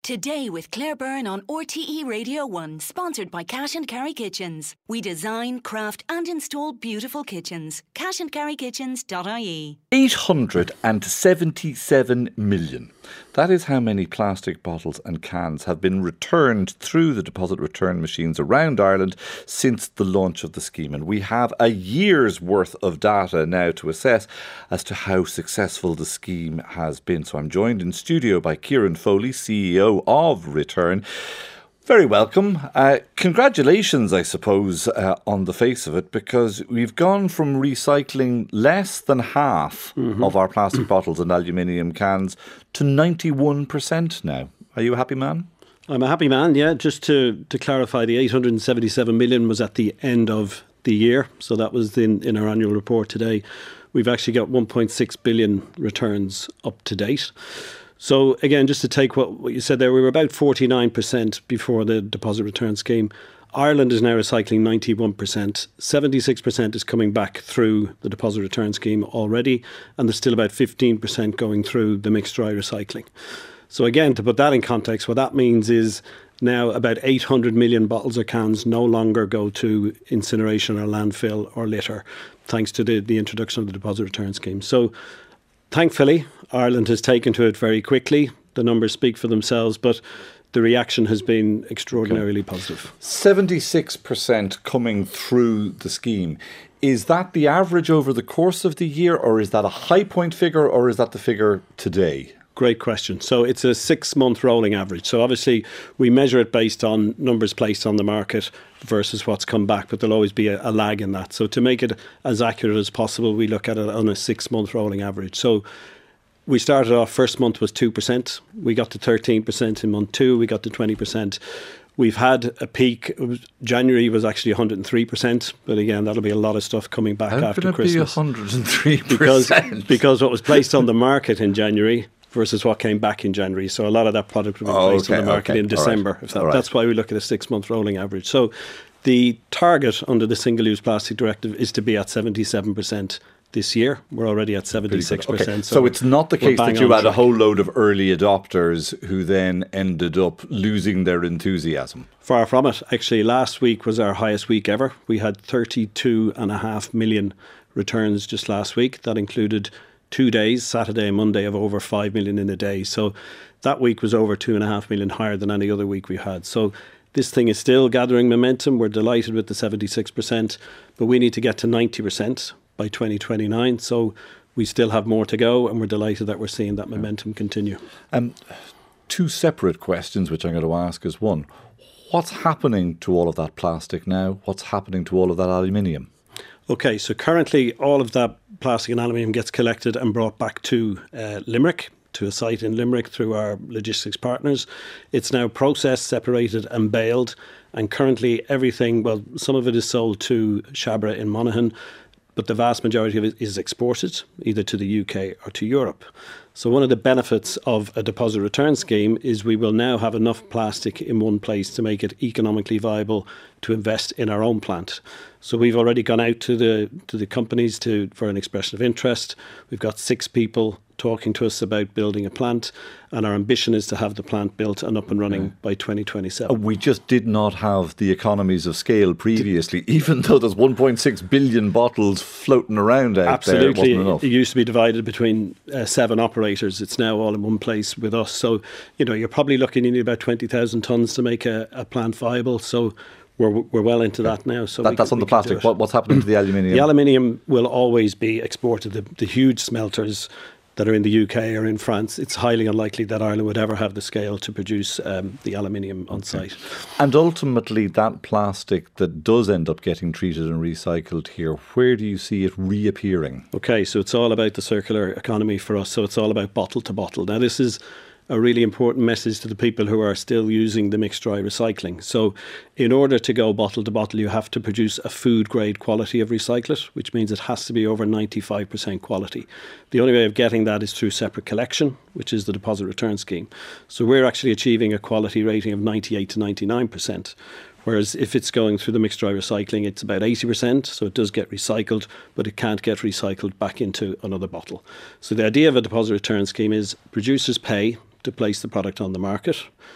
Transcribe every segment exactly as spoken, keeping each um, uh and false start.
Today with Claire Byrne on R T E Radio one, sponsored by Cash and Carry Kitchens. We design, craft and install beautiful kitchens. cash and carry kitchens dot I E. eight hundred seventy-seven million. That is how many plastic bottles and cans have been returned through the deposit return machines around Ireland since the launch of the scheme. And we have a year's worth of data now to assess as to how successful the scheme has been. So I'm joined in studio by Kieran Foley, C E O of Return. Very welcome. Uh, congratulations, I suppose, uh, on the face of it, because we've gone from recycling less than half mm-hmm. of our plastic bottles and aluminium cans to ninety-one percent now. Are you a happy man? I'm a happy man, yeah. Just to, to clarify, the eight hundred seventy-seven million was at the end of the year. So that was in, in our annual report today. We've actually got one point six billion returns up to date. So again, just to take what, what you said there, we were about forty-nine percent before the deposit return scheme. Ireland is now recycling ninety-one percent. seventy-six percent is coming back through the deposit return scheme already, and there's still about fifteen percent going through the mixed dry recycling. So again, to put that in context, what that means is now about eight hundred million bottles or cans no longer go to incineration or landfill or litter, thanks to the, the introduction of the deposit return scheme. So thankfully, Ireland has taken to it very quickly. The numbers speak for themselves, but the reaction has been extraordinarily okay. positive. seventy-six percent coming through the scheme. Is that the average over the course of the year, or is that a high point figure, or is that the figure today? Great question. So it's a six-month rolling average. So obviously we measure it based on numbers placed on the market versus what's come back, but there'll always be a, a lag in that. So to make it as accurate as possible, we look at it on a six-month rolling average. So we started off, first month was two percent. We got to thirteen percent in month two. We got to twenty percent. We've had a peak. It was, January was actually one hundred three percent. But again, that'll be a lot of stuff coming back How after can it Christmas. Be one hundred three percent? Because, because what was placed on the market in January versus what came back in January. So a lot of that product will be oh, placed okay, on the market okay. in December. Right. If that, right. That's why we look at a six-month rolling average. So the target under the Single-Use Plastic Directive is to be at seventy-seven percent this year. We're already at seventy-six percent. Okay. So, so it's not the case that you had track. a whole load of early adopters who then ended up losing their enthusiasm. Far from it. Actually, last week was our highest week ever. We had thirty-two and a half million returns just last week. That included two days, Saturday and Monday, of over five million in a day. So that week was over two and a half million higher than any other week we had. So this thing is still gathering momentum. We're delighted with the seventy-six percent, but we need to get to ninety percent by twenty twenty-nine. So we still have more to go, and we're delighted that we're seeing that momentum continue. Um, two separate questions, which I'm going to ask is one, what's happening to all of that plastic now? What's happening to all of that aluminium? Okay, so currently all of that plastic and aluminium gets collected and brought back to uh, Limerick, to a site in Limerick through our logistics partners. It's now processed, separated and baled, and currently everything, well, some of it is sold to Shabra in Monaghan, but the vast majority of it is exported either to the U K or to Europe. So one of the benefits of a deposit return scheme is we will now have enough plastic in one place to make it economically viable to invest in our own plant. So we've already gone out to the to the companies to for an expression of interest. We've got six people talking to us about building a plant, and our ambition is to have the plant built and up and running yeah. by twenty twenty-seven. We just did not have the economies of scale previously, did, even though there's one point six billion bottles floating around out absolutely, there. It wasn't enough. It used to be divided between uh, seven operators. It's now all in one place with us. So, you know, you're probably looking, you need about twenty thousand tonnes to make a, a plant viable. So we're we're well into that now. So that, we that's can, on the plastic. What, what's happening to the aluminium? The aluminium will always be exported. The, the huge smelters that are in the U K or in France, it's highly unlikely that Ireland would ever have the scale to produce um, the aluminium on okay. site. And ultimately, that plastic that does end up getting treated and recycled here, where do you see it reappearing? Okay, so it's all about the circular economy for us. So it's all about bottle to bottle. Now, this is a really important message to the people who are still using the mixed dry recycling. So in order to go bottle to bottle, you have to produce a food grade quality of recyclate, which means it has to be over ninety-five percent quality. The only way of getting that is through separate collection, which is the deposit return scheme. So we're actually achieving a quality rating of ninety-eight to ninety-nine percent. Whereas if it's going through the mixed dry recycling, it's about eighty percent, so it does get recycled, but it can't get recycled back into another bottle. So the idea of a deposit return scheme is producers pay to place the product on the market.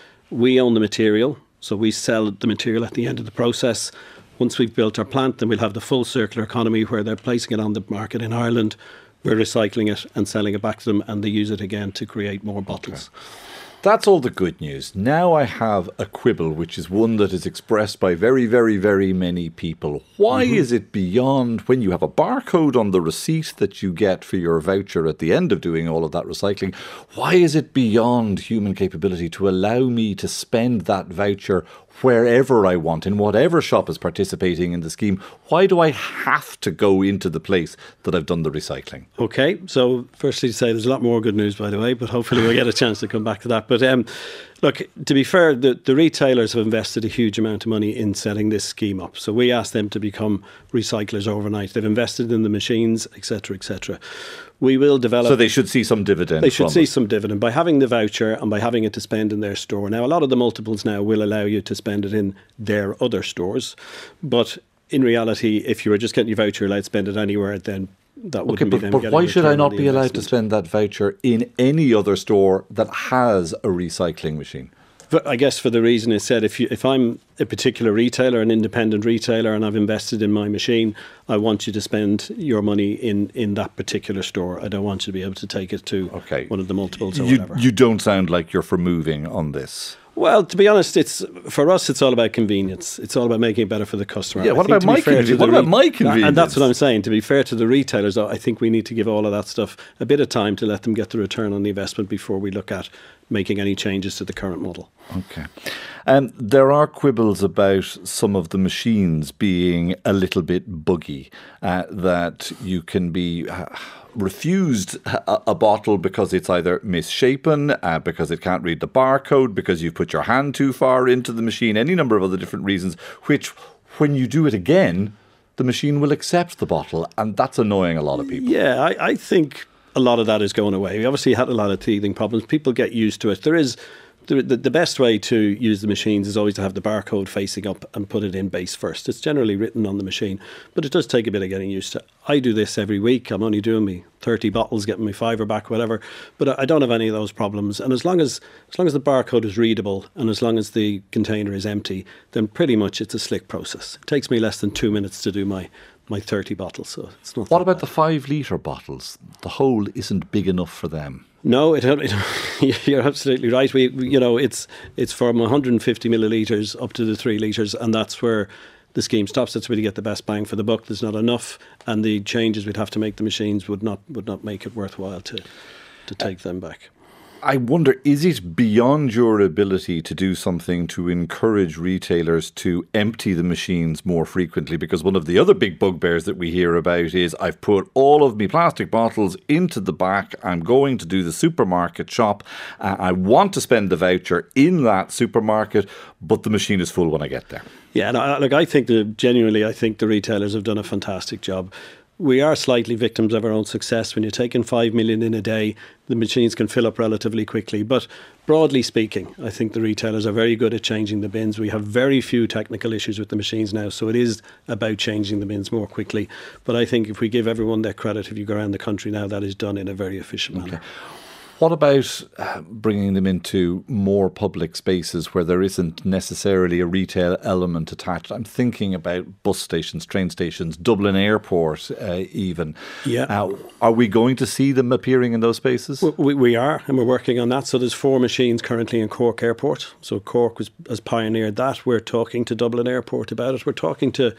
We own the material, so we sell the material at the end of the process. Once we've built our plant, then we'll have the full circular economy where they're placing it on the market in Ireland, we're recycling it and selling it back to them, and they use it again to create more bottles. Okay. That's all the good news. Now I have a quibble, which is one that is expressed by very, very, very many people. Why mm-hmm. is it beyond, when you have a barcode on the receipt that you get for your voucher at the end of doing all of that recycling, why is it beyond human capability to allow me to spend that voucher wherever I want, in whatever shop is participating in the scheme? Why do I have to go into the place that I've done the recycling? Okay, so firstly to say there's a lot more good news, by the way, but hopefully we'll get a chance to come back to that. But um, look, to be fair, the, the retailers have invested a huge amount of money in setting this scheme up. So we asked them to become recyclers overnight. They've invested in the machines, et cetera, et cetera. We will develop... So they should see some dividend. They should from see it. some dividend by having the voucher and by having it to spend in their store. Now, a lot of the multiples now will allow you to spend it in their other stores. But in reality, if you were just getting your voucher allowed to spend it anywhere, then that wouldn't okay, be but, them but getting why a should I return on not the be allowed to investment. spend that voucher in any other store that has a recycling machine? But I guess for the reason it said, if you, if I'm a particular retailer, an independent retailer, and I've invested in my machine, I want you to spend your money in, in that particular store. I don't want you to be able to take it to okay. one of the multiples or you, whatever. You don't sound like you're for moving on this. Well, to be honest, it's for us, it's all about convenience. It's all about making it better for the customer. Yeah, what about my convenience? What about my convenience? And that's what I'm saying. To be fair to the retailers, I think we need to give all of that stuff a bit of time to let them get the return on the investment before we look at making any changes to the current model. Okay. Um, there are quibbles about some of the machines being a little bit buggy, uh, that you can be... Uh, refused a, a bottle because it's either misshapen, uh, because it can't read the barcode, because you've put your hand too far into the machine, any number of other different reasons, which when you do it again, the machine will accept the bottle, and that's annoying a lot of people. Yeah, I, I think a lot of that is going away. We obviously had a lot of teething problems. People get used to it. There is... The, the, the best way to use the machines is always to have the barcode facing up and put it in base first. It's generally written on the machine, but it does take a bit of getting used to. I do this every week. I'm only doing me thirty bottles, getting my fiver back, whatever. But I don't have any of those problems. And as long as as long as the barcode is readable and as long as the container is empty, then pretty much it's a slick process. It takes me less than two minutes to do my my thirty bottles. So it's not. What about bad. the five litre bottles? The hole isn't big enough for them. No, it, it, you're absolutely right. We, we, you know, it's it's from one hundred fifty millilitres up to the three litres, and that's where the scheme stops. That's where you get the best bang for the buck. There's not enough, and the changes we'd have to make the machines would not would not make it worthwhile to to take them back. I wonder, is it beyond your ability to do something to encourage retailers to empty the machines more frequently? Because one of the other big bugbears that we hear about is, I've put all of my plastic bottles into the back, I'm going to do the supermarket shop, uh, I want to spend the voucher in that supermarket, but the machine is full when I get there. Yeah, and I, look, I think that genuinely, I think the retailers have done a fantastic job. We are slightly victims of our own success. When you're taking five million in a day, the machines can fill up relatively quickly. But broadly speaking, I think the retailers are very good at changing the bins. We have very few technical issues with the machines now, so it is about changing the bins more quickly. But I think if we give everyone their credit, if you go around the country now, that is done in a very efficient manner. Okay. What about uh, bringing them into more public spaces where there isn't necessarily a retail element attached? I'm thinking about bus stations, train stations, Dublin Airport uh, even. Yeah. Uh, are we going to see them appearing in those spaces? We, we are, and we're working on that. So there's four machines currently in Cork Airport. So Cork was, has pioneered that. We're talking to Dublin Airport about it. We're talking to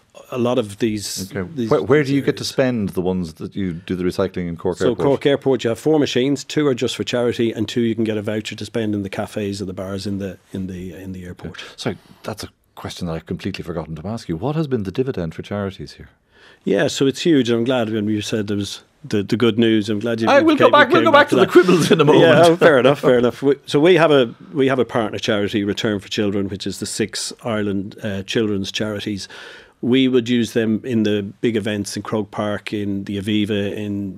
a lot of these. Okay. these where, where do you areas. get to spend the ones that you do the recycling in Cork so Airport? So Cork Airport, you have four machines. Two are just for charity, and two you can get a voucher to spend in the cafes or the bars in the in the in the airport. Okay. Sorry, that's a question that I've completely forgotten to ask you. What has been the dividend for charities here? Yeah, so it's huge. I'm glad when you said there was the, the good news. I'm glad you. I will came, go back. We'll go back, back to, to the quibbles in a moment. Yeah, oh, fair enough. Fair enough. We, so we have a we have a partner charity, Return for Children, which is the six Ireland uh, children's charities. We would use them in the big events in Croke Park, in the Aviva, in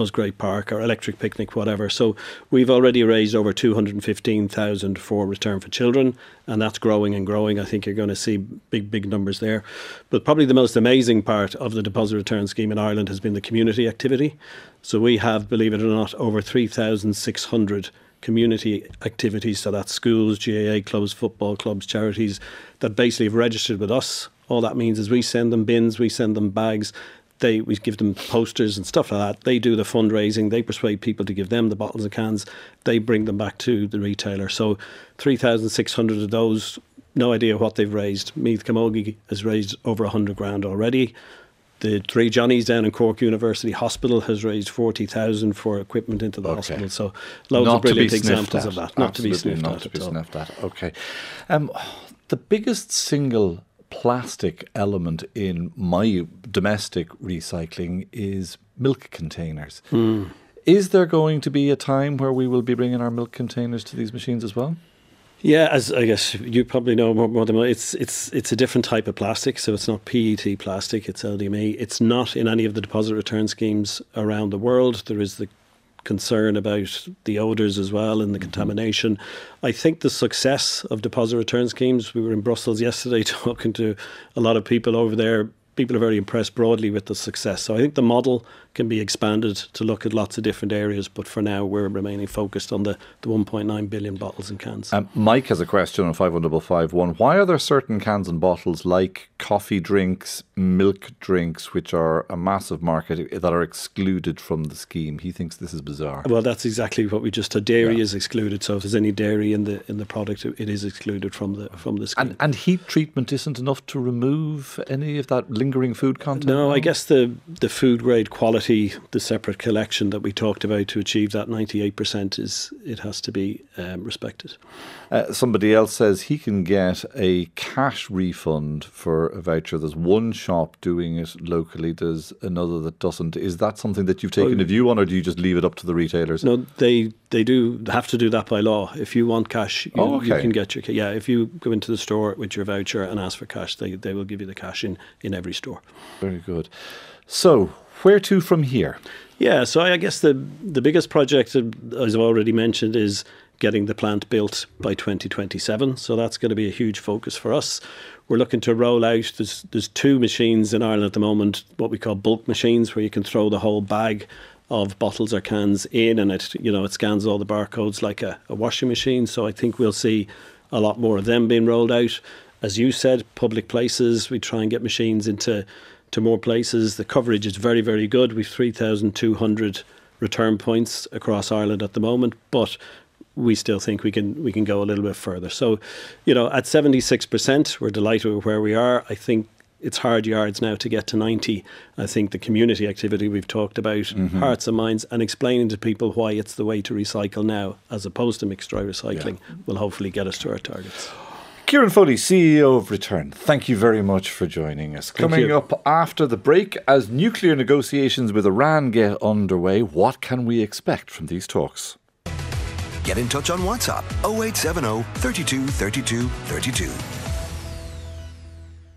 Musgrave Park or Electric Picnic, whatever. So we've already raised over two hundred fifteen thousand for Return for Children, and that's growing and growing. I think you're going to see big, big numbers there. But probably the most amazing part of the deposit return scheme in Ireland has been the community activity. So we have, believe it or not, over three thousand six hundred community activities. So that's schools, G A A clubs, football clubs, charities that basically have registered with us. All that means is we send them bins, we send them bags. They, we give them posters and stuff like that. They do the fundraising. They persuade people to give them the bottles and cans. They bring them back to the retailer. So three thousand six hundred of those, no idea what they've raised. Meath Camogie has raised over one hundred grand already. The Three Johnnies down in Cork University Hospital has raised forty thousand for equipment into the okay. hospital. So loads not of brilliant at. examples of that. Not Absolutely to be sniffed not at to be at all. sniffed at. Okay. Um, the biggest single plastic element in my domestic recycling is milk containers. Mm. Is there going to be a time where we will be bringing our milk containers to these machines as well? Yeah, as I guess you probably know more, more than me, it's it's it's a different type of plastic. So it's not P E T plastic, it's L D M E. It's not in any of the deposit return schemes around the world. There is the concern about the odours as well and the mm-hmm. contamination. I think the success of deposit return schemes, we were in Brussels yesterday talking to a lot of people over there. People are very impressed broadly with the success. So I think the model can be expanded to look at lots of different areas, but for now we're remaining focused on the, the one point nine billion bottles and cans. Um, Mike has a question on five one five five one. Why are there certain cans and bottles like coffee drinks, milk drinks, which are a massive market, that are excluded from the scheme? He thinks this is bizarre. Well, that's exactly what we just said. Dairy yeah. is excluded, so if there's any dairy in the in the product, it is excluded from the from the scheme. And, and heat treatment isn't enough to remove any of that lingering food content? No, now? I guess the the food grade quality, the separate collection that we talked about to achieve that ninety-eight percent, is it has to be um, respected. Uh, somebody else says he can get a cash refund for a voucher. There's one shop doing it locally, there's another that doesn't. Is that something that you've taken oh, a view on, or do you just leave it up to the retailers? No, they they do have to do that by law. If you want cash, you, oh, okay. you can get your yeah. If you go into the store with your voucher and ask for cash, they, they will give you the cash in, in every store. Very good. So, where to from here? Yeah, so I guess the the biggest project, as I've already mentioned, is getting the plant built by twenty twenty-seven. So that's going to be a huge focus for us. We're looking to roll out, there's, there's two machines in Ireland at the moment, what we call bulk machines, where you can throw the whole bag of bottles or cans in, and it you know it scans all the barcodes like a, a washing machine. So I think we'll see a lot more of them being rolled out. As you said, public places, we try and get machines into to more places. The coverage is very, very good. We've three thousand two hundred return points across Ireland at the moment, but we still think we can we can go a little bit further. So, you know, at seventy-six percent, we're delighted with where we are. I think it's hard yards now to get to ninety. I think the community activity we've talked about, mm-hmm. hearts and minds, and explaining to people why it's the way to recycle now as opposed to mixed dry recycling yeah. will hopefully get us to our targets. Kieran Foley, C E O of Return, thank you very much for joining us. Thank Coming you. up after the break, as nuclear negotiations with Iran get underway, what can we expect from these talks? Get in touch on WhatsApp oh eight seven oh, three two, three two, three two.